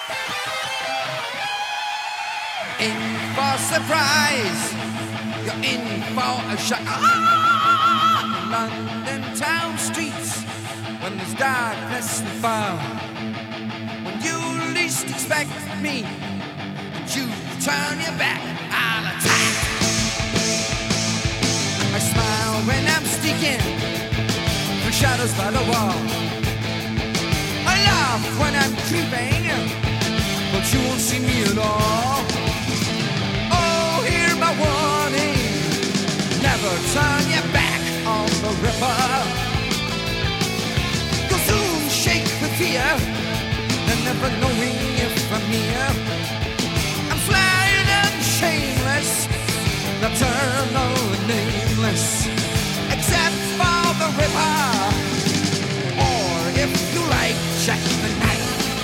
In for surprise, you're in for a shock. London town streets, when there's darkness and fog, when you least expect me, and you turn your back, I'll attack. I smile when I'm sneaking through shadows by the wall. I laugh when I'm creeping, but you won't see me at all. Oh, hear my warning, never turn your back on the ripper. You'll soon shake with fear, and never knowing if I'm near. I'm flying and shameless, nocturnal and nameless, except for the ripper, or if you like, Jack the Knife.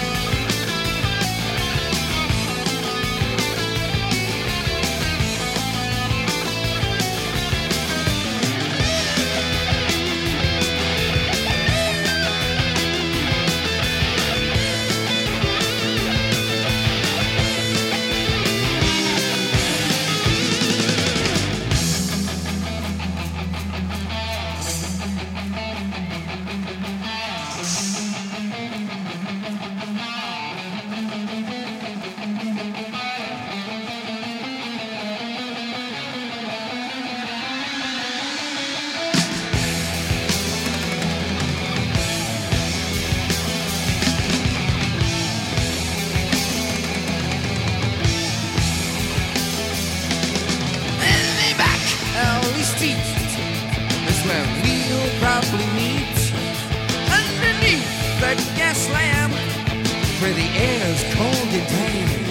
Is where we'll probably meet. Underneath the gas lamp, where the air's cold and damp.